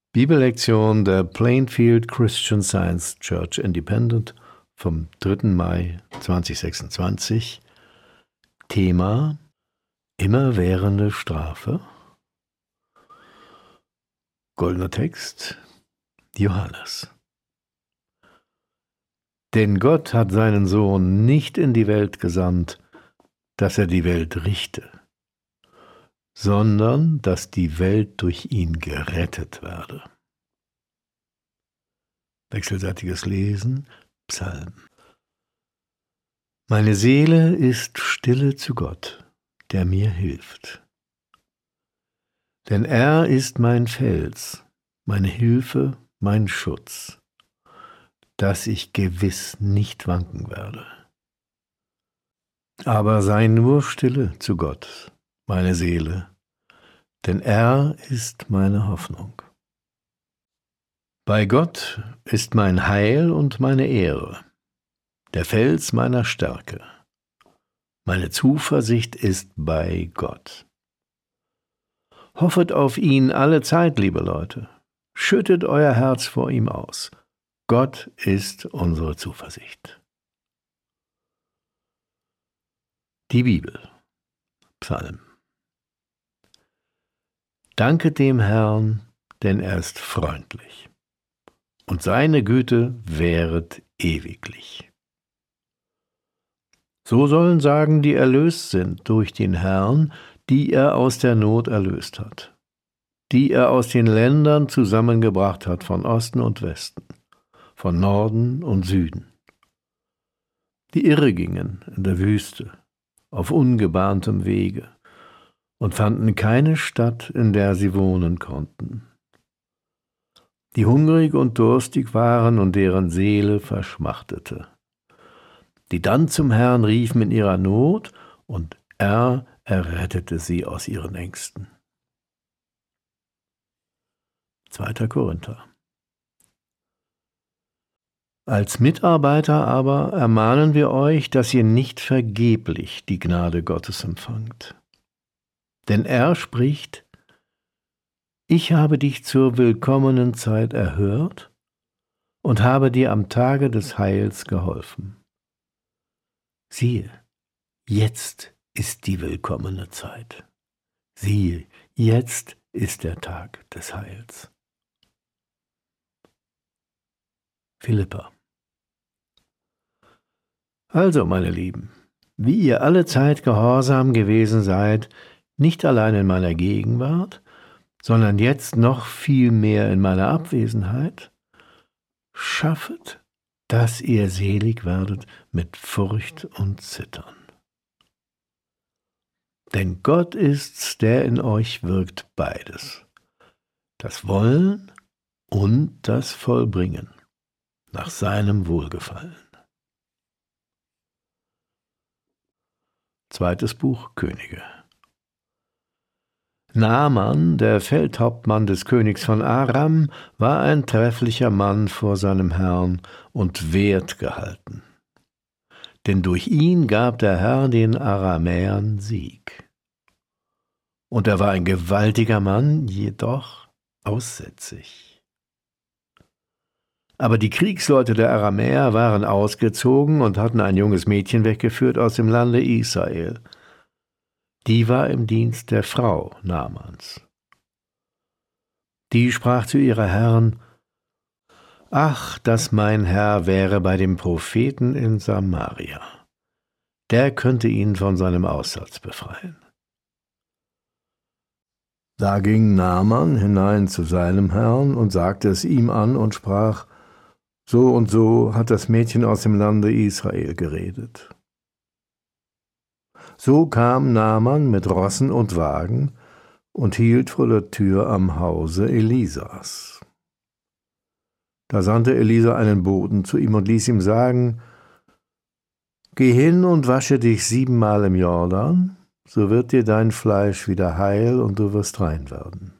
Bibellektion der Plainfield Christian Science Church Independent vom 3. Mai 2026. Thema: Immerwährende Strafe. Goldener Text: Johannes. Denn Gott hat seinen Sohn nicht in die Welt gesandt, dass er die Welt richte, sondern dass die Welt durch ihn gerettet werde. Wechselseitiges Lesen, Psalm. Meine Seele ist stille zu Gott, der mir hilft. Denn er ist mein Fels, meine Hilfe, mein Schutz, dass ich gewiss nicht wanken werde. Aber sei nur stille zu Gott, meine Seele, denn er ist meine Hoffnung. Bei Gott ist mein Heil und meine Ehre, der Fels meiner Stärke. Meine Zuversicht ist bei Gott. Hoffet auf ihn alle Zeit, liebe Leute. Schüttet euer Herz vor ihm aus. Gott ist unsere Zuversicht. Die Bibel. Psalm. Danket dem Herrn, denn er ist freundlich, und seine Güte währet ewiglich. So sollen sagen, die erlöst sind durch den Herrn, die er aus der Not erlöst hat, die er aus den Ländern zusammengebracht hat, von Osten und Westen, von Norden und Süden, die irre gingen in der Wüste, auf ungebahntem Wege, und fanden keine Stadt, in der sie wohnen konnten, die hungrig und durstig waren und deren Seele verschmachtete, die dann zum Herrn riefen in ihrer Not, und er errettete sie aus ihren Ängsten. 2. Korinther. Als Mitarbeiter aber ermahnen wir euch, dass ihr nicht vergeblich die Gnade Gottes empfangt. Denn er spricht: Ich habe dich zur willkommenen Zeit erhört und habe dir am Tage des Heils geholfen. Siehe, jetzt ist die willkommene Zeit. Siehe, jetzt ist der Tag des Heils. Philipper. Also, meine Lieben, wie ihr alle Zeit gehorsam gewesen seid, nicht allein in meiner Gegenwart, sondern jetzt noch viel mehr in meiner Abwesenheit, schaffet, dass ihr selig werdet mit Furcht und Zittern. Denn Gott ist's, der in euch wirkt beides, das Wollen und das Vollbringen, nach seinem Wohlgefallen. 2. Buch Könige. Naaman, der Feldhauptmann des Königs von Aram, war ein trefflicher Mann vor seinem Herrn und wert gehalten. Denn durch ihn gab der Herr den Aramäern Sieg. Und er war ein gewaltiger Mann, jedoch aussätzig. Aber die Kriegsleute der Aramäer waren ausgezogen und hatten ein junges Mädchen weggeführt aus dem Lande Israel. Die war im Dienst der Frau Naamans. Die sprach zu ihrer Herrin: Ach, dass mein Herr wäre bei dem Propheten in Samaria. Der könnte ihn von seinem Aussatz befreien. Da ging Naaman hinein zu seinem Herrn und sagte es ihm an und sprach: So und so hat das Mädchen aus dem Lande Israel geredet. So kam Naaman mit Rossen und Wagen und hielt vor der Tür am Hause Elisas. Da sandte Elisa einen Boten zu ihm und ließ ihm sagen: Geh hin und wasche dich 7-mal im Jordan, so wird dir dein Fleisch wieder heil und du wirst rein werden.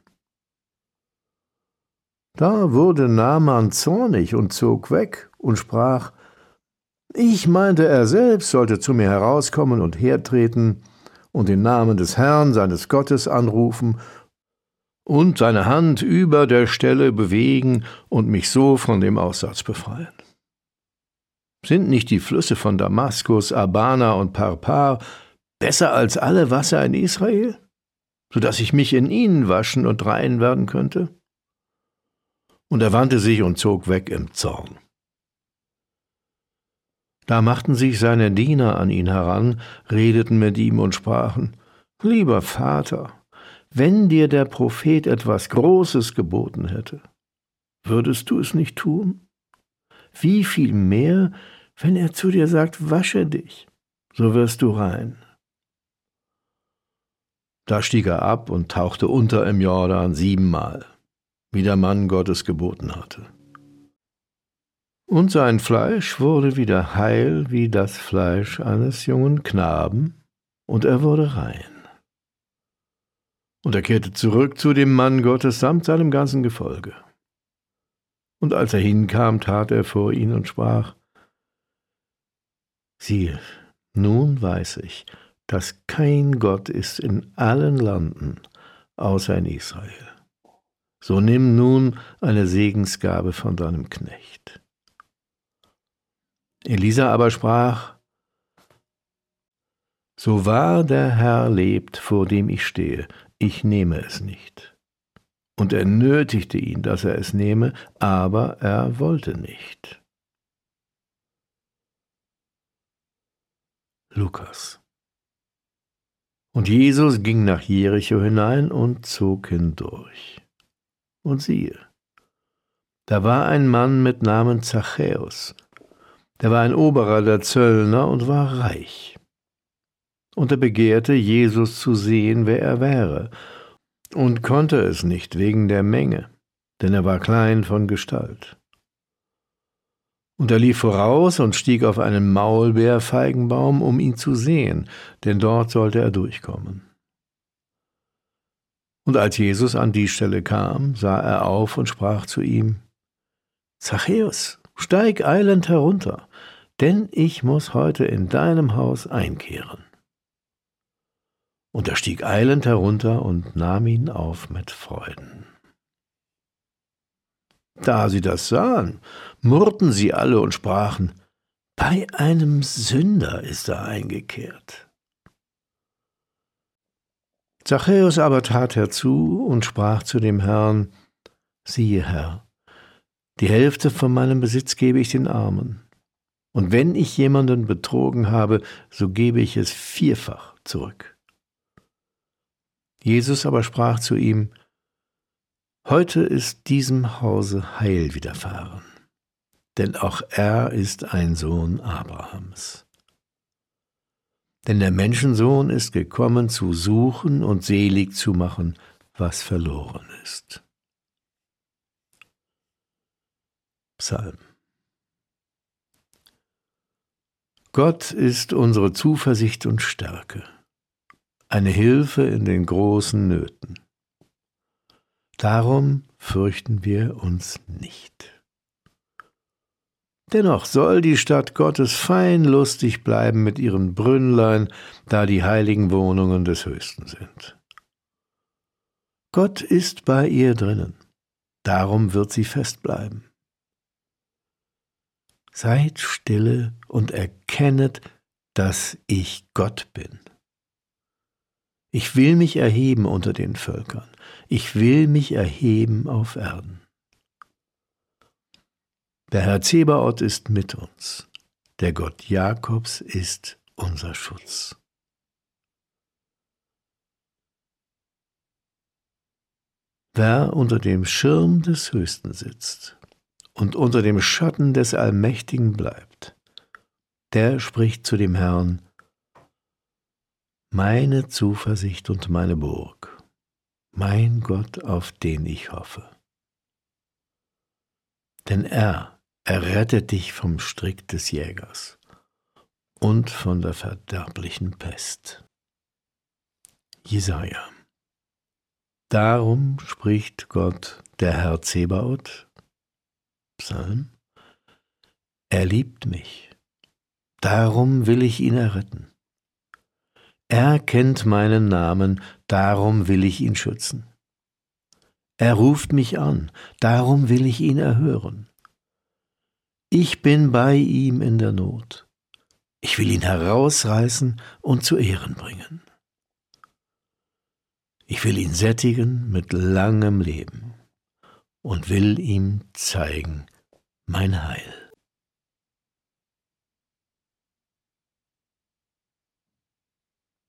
Da wurde Naaman zornig und zog weg und sprach: Ich meinte, er selbst sollte zu mir herauskommen und hertreten und den Namen des Herrn, seines Gottes, anrufen und seine Hand über der Stelle bewegen und mich so von dem Aussatz befreien. Sind nicht die Flüsse von Damaskus, Abana und Parpar besser als alle Wasser in Israel, so dass ich mich in ihnen waschen und rein werden könnte? Und er wandte sich und zog weg im Zorn. Da machten sich seine Diener an ihn heran, redeten mit ihm und sprachen: Lieber Vater, wenn dir der Prophet etwas Großes geboten hätte, würdest du es nicht tun? Wie viel mehr, wenn er zu dir sagt, wasche dich, so wirst du rein. Da stieg er ab und tauchte unter im Jordan 7-mal, wie der Mann Gottes geboten hatte. Und sein Fleisch wurde wieder heil wie das Fleisch eines jungen Knaben, und er wurde rein. Und er kehrte zurück zu dem Mann Gottes samt seinem ganzen Gefolge. Und als er hinkam, tat er vor ihn und sprach: Siehe, nun weiß ich, dass kein Gott ist in allen Landen, außer in Israel. So nimm nun eine Segensgabe von deinem Knecht. Elisa aber sprach: So wahr der Herr lebt, vor dem ich stehe, ich nehme es nicht. Und er nötigte ihn, dass er es nehme, aber er wollte nicht. Lukas. Und Jesus ging nach Jericho hinein und zog hindurch. Und siehe, da war ein Mann mit Namen Zachäus, der war ein Oberer der Zöllner und war reich. Und er begehrte, Jesus zu sehen, wer er wäre, und konnte es nicht wegen der Menge, denn er war klein von Gestalt. Und er lief voraus und stieg auf einen Maulbeerfeigenbaum, um ihn zu sehen, denn dort sollte er durchkommen. Und als Jesus an die Stelle kam, sah er auf und sprach zu ihm: Zachäus, steig eilend herunter, denn ich muss heute in deinem Haus einkehren. Und er stieg eilend herunter und nahm ihn auf mit Freuden. Da sie das sahen, murrten sie alle und sprachen: Bei einem Sünder ist er eingekehrt. Zachäus aber tat herzu und sprach zu dem Herrn: Siehe, Herr, die Hälfte von meinem Besitz gebe ich den Armen. Und wenn ich jemanden betrogen habe, so gebe ich es 4-fach zurück. Jesus aber sprach zu ihm: Heute ist diesem Hause Heil widerfahren, denn auch er ist ein Sohn Abrahams. Denn der Menschensohn ist gekommen, zu suchen und selig zu machen, was verloren ist. Psalm. Gott ist unsere Zuversicht und Stärke, eine Hilfe in den großen Nöten. Darum fürchten wir uns nicht. Dennoch soll die Stadt Gottes fein lustig bleiben mit ihren Brünnlein, da die heiligen Wohnungen des Höchsten sind. Gott ist bei ihr drinnen, darum wird sie fest bleiben. Seid stille und erkennet, dass ich Gott bin. Ich will mich erheben unter den Völkern, ich will mich erheben auf Erden. Der Herr Zebaoth ist mit uns, der Gott Jakobs ist unser Schutz. Wer unter dem Schirm des Höchsten sitzt und unter dem Schatten des Allmächtigen bleibt, der spricht zu dem Herrn: Meine Zuversicht und meine Burg, mein Gott, auf den ich hoffe. Denn er rettet dich vom Strick des Jägers und von der verderblichen Pest. Jesaja. Darum spricht Gott, der Herr Zebaoth, Psalm: Er liebt mich, darum will ich ihn erretten. Er kennt meinen Namen, darum will ich ihn schützen. Er ruft mich an, darum will ich ihn erhören. Ich bin bei ihm in der Not. Ich will ihn herausreißen und zu Ehren bringen. Ich will ihn sättigen mit langem Leben und will ihm zeigen mein Heil.